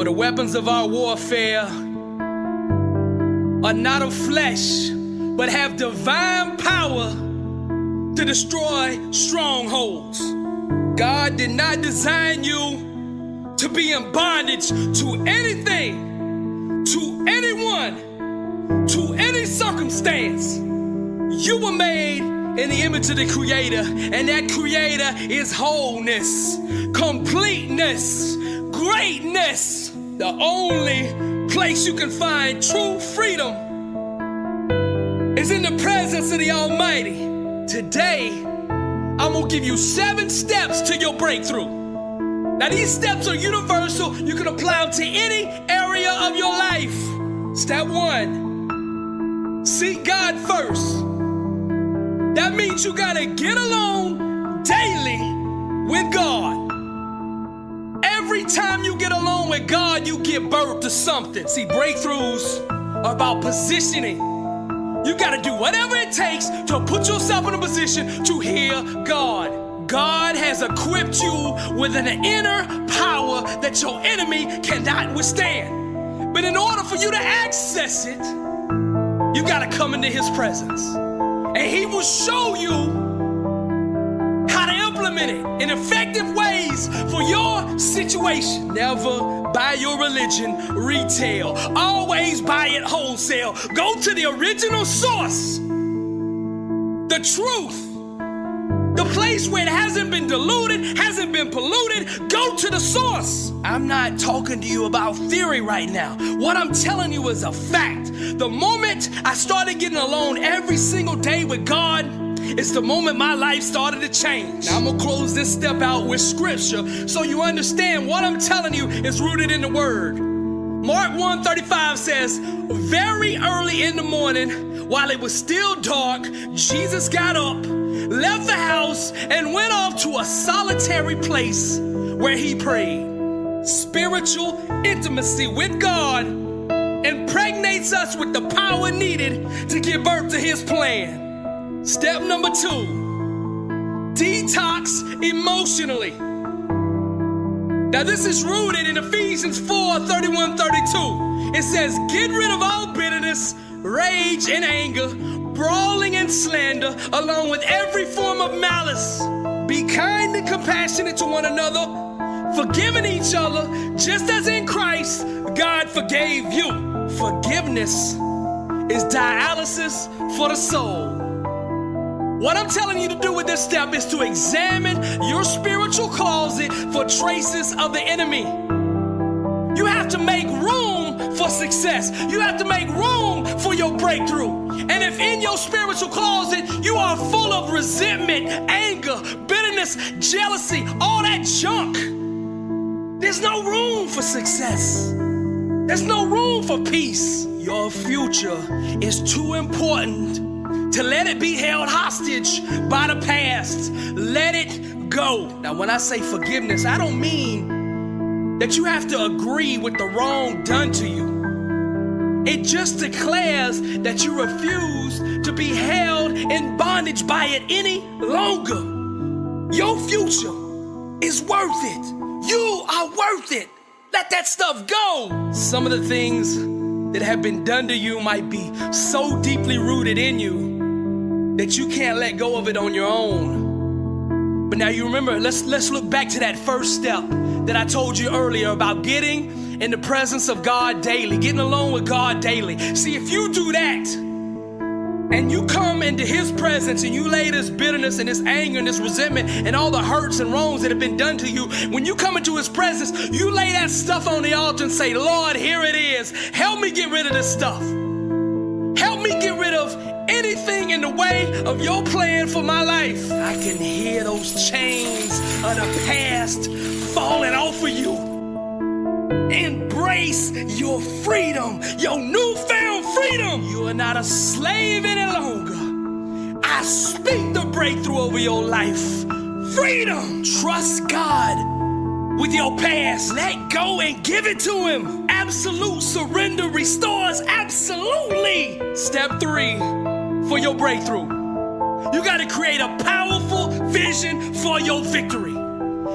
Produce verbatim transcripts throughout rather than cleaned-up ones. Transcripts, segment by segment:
the weapons of our warfare are not of flesh, but have divine power to destroy strongholds. God did not design you to be in bondage to anything, to anyone, to any circumstance. You were made in the image of the Creator, and that Creator is wholeness, completeness, greatness. The only place you can find true freedom is in the presence of the Almighty. Today, I'm gonna give you seven steps to your breakthrough. Now, these steps are universal. You can apply them to any area of your life. Step one, seek God first. That means you gotta get alone daily with God. Every time you get alone with God, you give birth to something. See, breakthroughs are about positioning. You gotta do whatever it takes to put yourself in a position to hear God. God has equipped you with an inner power that your enemy cannot withstand. But in order for you to access it, you gotta come into His presence. And He will show you how to implement it in effective ways for your situation. Never buy your religion retail. Always buy it wholesale. Go to the original source, the truth, the place where it hasn't been diluted, hasn't been polluted. Go to the source. I'm not talking to you about theory right now. What I'm telling you is a fact. The moment I started getting alone every single day with God, it's the moment my life started to change. Now I'm gonna close this step out with scripture so you understand what I'm telling you is rooted in the word. Mark one thirty-five says, very early in the morning, while it was still dark, Jesus got up, left the house, and went off to a solitary place where he prayed. Spiritual intimacy with God impregnates us with the power needed to give birth to His plan. Step number two, detox emotionally. Now this is rooted in Ephesians four thirty-one thirty-two. It says, get rid of all bitterness, rage and anger, brawling and slander, along with every form of malice. Be kind and compassionate to one another, forgiving each other, just as in Christ God forgave you. Forgiveness is dialysis for the soul. What I'm telling you to do with this step is to examine your spiritual closet for traces of the enemy. You have to make room for success. You have to make room for your breakthrough. And if in your spiritual closet you are full of resentment, anger, bitterness, jealousy, all that junk, there's no room for success. There's no room for peace. Your future is too important to let it be held hostage by the past. Let it go. Now, when I say forgiveness, I don't mean that you have to agree with the wrong done to you. It just declares that you refuse to be held in bondage by it any longer. Your future is worth it. You are worth it. Let that stuff go. Some of the things that have been done to you might be so deeply rooted in you that you can't let go of it on your own. But now you remember, let's let's look back to that first step that I told you earlier about getting in the presence of God daily, getting alone with God daily. See, if you do that, and you come into His presence and you lay this bitterness and this anger and this resentment and all the hurts and wrongs that have been done to you, when you come into His presence, you lay that stuff on the altar and say, Lord, here it is. Help me get rid of this stuff. Help me get rid of anything in the way of your plan for my life. I can hear those chains of the past falling off of you. Embrace your freedom, your newfound freedom. You are not a slave any longer. I speak the breakthrough over your life. Freedom. Trust God with your past. Let go and give it to Him. Absolute surrender restores absolutely. Step three for your breakthrough. You got to create a powerful vision for your victory.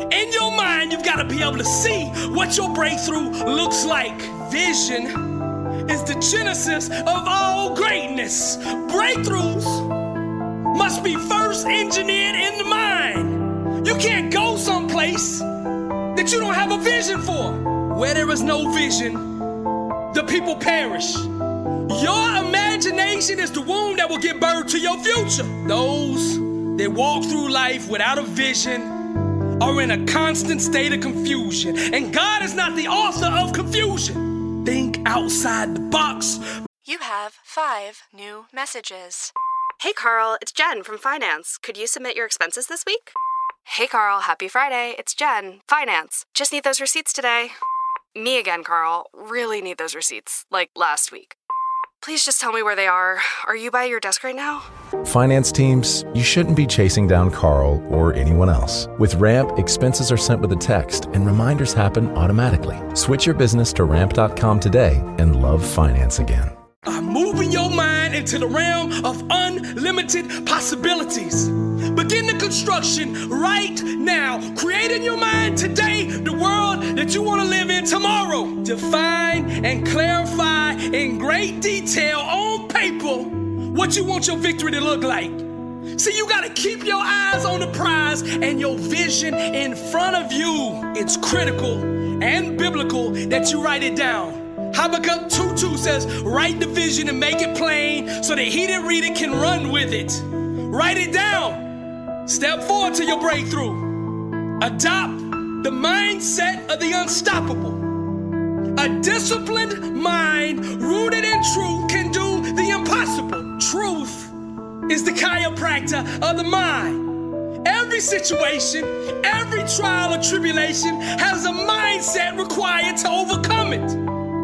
In your mind, you've got to be able to see what your breakthrough looks like. Vision is the genesis of all greatness. Breakthroughs must be first engineered in the mind. You can't go someplace that you don't have a vision for. Where there is no vision, the people perish. Your imagination is the womb that will give birth to your future. Those that walk through life without a vision are in a constant state of confusion. And God is not the author of confusion. Think outside the box. You have five new messages. Hey Carl, it's Jen from Finance. Could you submit your expenses this week? Hey Carl, happy Friday. It's Jen, Finance. Just need those receipts today. Me again, Carl. Really need those receipts, like last week. Please just tell me where they are. Are you by your desk right now? Finance teams, you shouldn't be chasing down Carl or anyone else. With Ramp, expenses are sent with a text and reminders happen automatically. Switch your business to ramp dot com today and love finance again. I'm moving your mind into the realm of unlimited possibilities. Begin the construction right now. Create in your mind today the world that you want to live in tomorrow. Define and clarify in great detail on paper what you want your victory to look like. See, you got to keep your eyes on the prize and your vision in front of you. It's critical and biblical that you write it down. Habakkuk two two says, write the vision and make it plain so that he that read it can run with it. Write it down. Step forward to your breakthrough. Adopt the mindset of the unstoppable. A disciplined mind rooted in truth can do the impossible. Truth is the chiropractor of the mind. Every situation, every trial or tribulation has a mindset required to overcome it.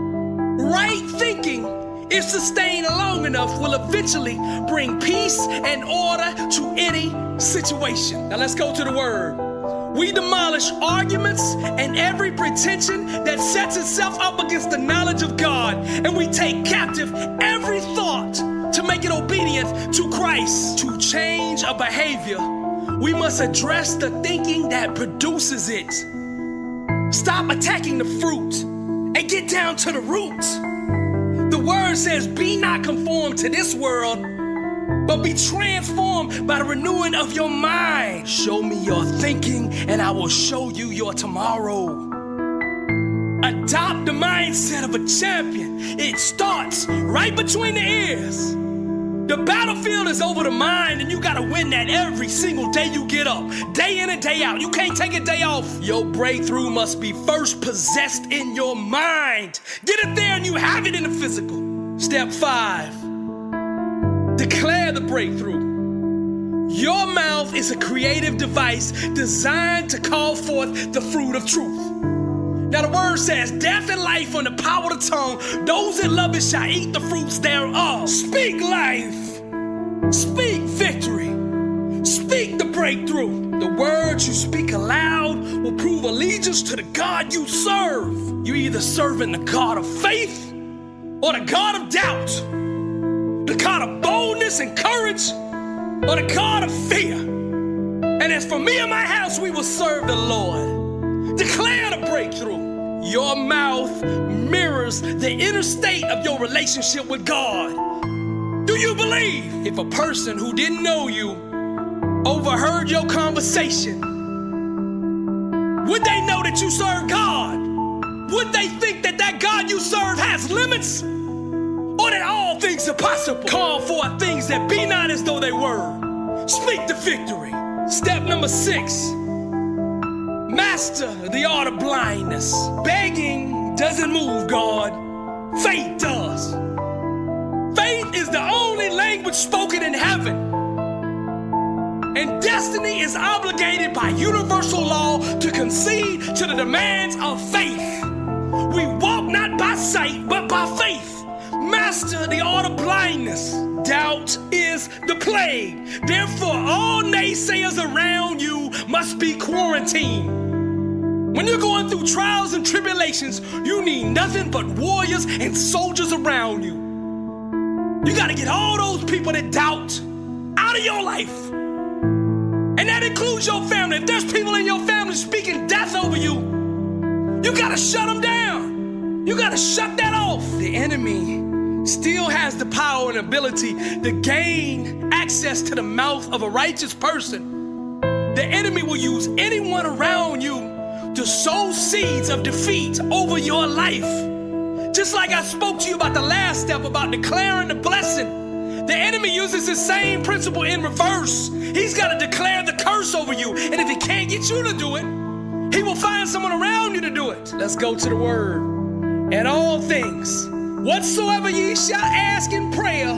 Right thinking, if sustained long enough, will eventually bring peace and order to any situation. Now let's go to the word. We demolish arguments and every pretension that sets itself up against the knowledge of God, and we take captive every thought to make it obedient to Christ. To change a behavior, we must address the thinking that produces it. Stop attacking the fruit and get down to the root. The word says, be not conformed to this world, but be transformed by the renewing of your mind. Show me your thinking, and I will show you your tomorrow. Adopt the mindset of a champion. It starts right between the ears. The battlefield is over the mind, and you gotta win that every single day you get up. Day in and day out. You can't take a day off. Your breakthrough must be first possessed in your mind. Get it there and you have it in the physical. Step five. Declare the breakthrough. Your mouth is a creative device designed to call forth the fruit of truth. Now the word says, death and life on the power of the tongue. Those that love it shall eat the fruits thereof. Speak life. Speak victory. Speak the breakthrough. The words you speak aloud will prove allegiance to the God you serve. You either serving the God of faith or the God of doubt. The God of boldness and courage or the God of fear. And as for me and my house, we will serve the Lord. Declare the breakthrough. Your mouth mirrors the inner state of your relationship with God. Do you believe if a person who didn't know you overheard your conversation, would they know that you serve God? Would they think that that God you serve has limits? Or that all things are possible? Call for things that be not as though they were. Speak the victory. Step number six. Master the art of blindness. Begging doesn't move God. Faith does. Faith is the only language spoken in heaven. And destiny is obligated by universal law to concede to the demands of faith. We walk not by sight, but by faith. Master the art of blindness. Doubt is the plague. Therefore, all naysayers around you must be quarantined. When you're going through trials and tribulations, you need nothing but warriors and soldiers around you. You got to get all those people that doubt out of your life And that includes your family. If there's people in your family speaking death over you, you gotta shut them down. You gotta shut that off. The enemy still has the power and ability to gain access to the mouth of a righteous person. The enemy will use anyone around you to sow seeds of defeat over your life. Just like I spoke to you about the last step about declaring the blessing. The enemy uses the same principle in reverse. He's got to declare the curse over you. And if he can't get you to do it, he will find someone around you to do it. Let's go to the word. And all things, whatsoever ye shall ask in prayer,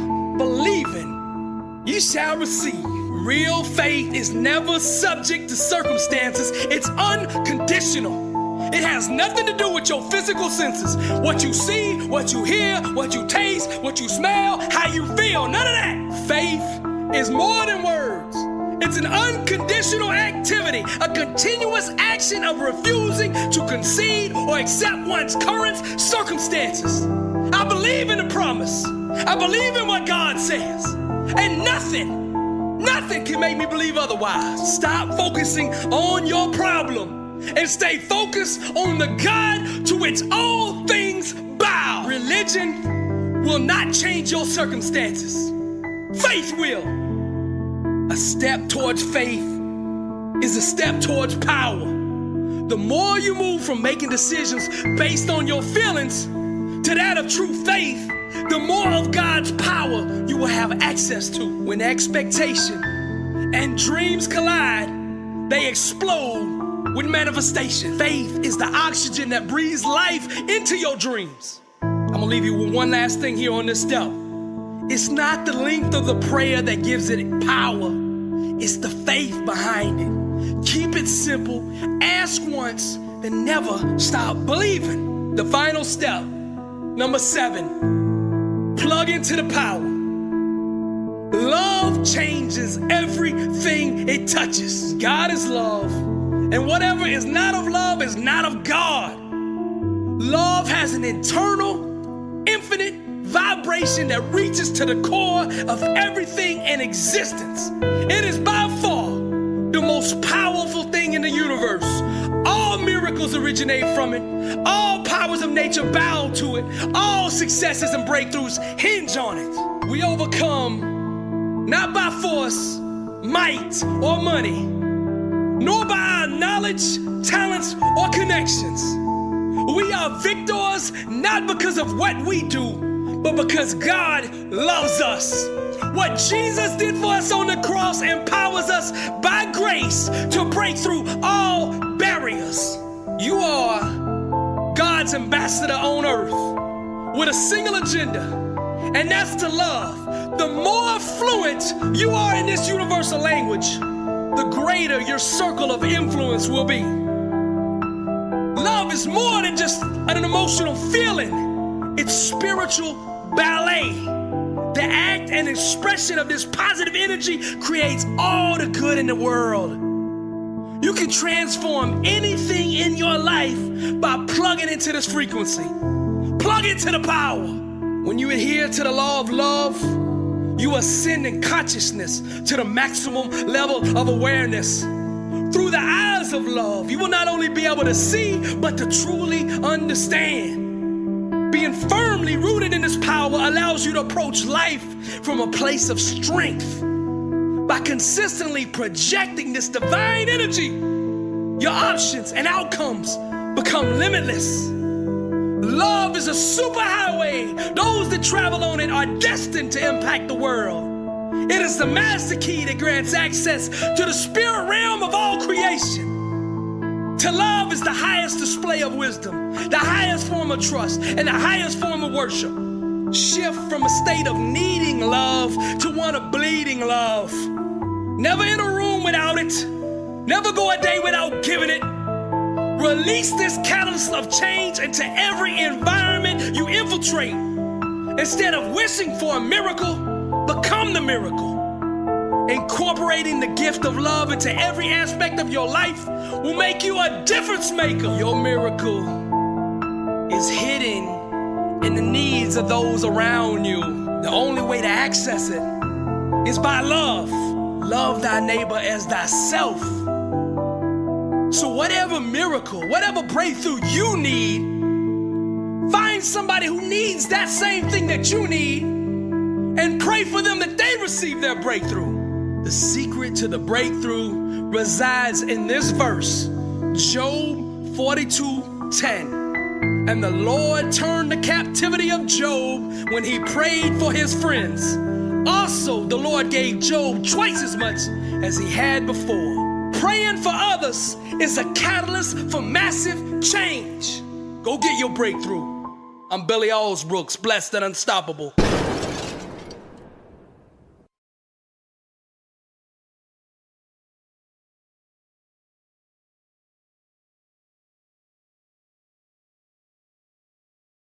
believing, ye shall receive. Real faith is never subject to circumstances. It's unconditional. It has nothing to do with your physical senses. What you see, what you hear, what you taste, what you smell, how you feel. None of that. Faith is more than words. It's an unconditional activity, a continuous action of refusing to concede or accept one's current circumstances. I believe in the promise. I believe in what God says. And nothing, nothing can make me believe otherwise. Stop focusing on your problem and stay focused on the God to which all things bow. Religion will not change your circumstances. Faith will. A step towards faith is a step towards power. The more you move from making decisions based on your feelings to that of true faith, the more of God's power you will have access to. When expectation and dreams collide, they explode with manifestation. Faith is the oxygen that breathes life into your dreams. I'm gonna leave you with one last thing here on this step. It's not the length of the prayer that gives it power. It's the faith behind it. Keep it simple. Ask once, then never stop believing. The final step, number seven, plug into the power. Love changes everything it touches. God is love. And whatever is not of love is not of God. Love has an internal, infinite vibration that reaches to the core of everything in existence. It is by far the most powerful thing in the universe. All miracles originate from it. All powers of nature bow to it. All successes and breakthroughs hinge on it. We overcome not by force, might, or money, nor by our knowledge, talents, or connections. We are victors not because of what we do, but because God loves us. What Jesus did for us on the cross empowers us by grace to break through all barriers. You are God's ambassador on earth with a single agenda, and that's to love. The more fluent you are in this universal language, the greater your circle of influence will be. Love is more than just an emotional feeling. It's spiritual ballet. The act and expression of this positive energy creates all the good in the world. You can transform anything in your life by plugging into this frequency. Plug into the power. When you adhere to the law of love, you ascend in consciousness to the maximum level of awareness. Through the eyes of love, you will not only be able to see, but to truly understand. Being firmly rooted in this power allows you to approach life from a place of strength. By consistently projecting this divine energy, your options and outcomes become limitless. Love is a superhighway. Those that travel on it are destined to impact the world. It is the master key that grants access to the spirit realm of all creation. To love is the highest display of wisdom, the highest form of trust, and the highest form of worship. Shift from a state of needing love to one of bleeding love. Never in a room without it. Never go a day without giving it. Release this catalyst of change into every environment you infiltrate. Instead of wishing for a miracle, become the miracle. Incorporating the gift of love into every aspect of your life will make you a difference maker. Your miracle is hidden in the needs of those around you. The only way to access it is by love. love thy neighbor as thyself. So whatever miracle, whatever breakthrough you need, find somebody who needs that same thing that you need and pray for them that they receive their breakthrough. The secret to the breakthrough resides in this verse, Job forty-two ten. And the Lord turned the captivity of Job when he prayed for his friends. Also, the Lord gave Job twice as much as he had before. Praying for others is a catalyst for massive change. Go get your breakthrough. I'm Billy Alsbrooks, blessed and unstoppable.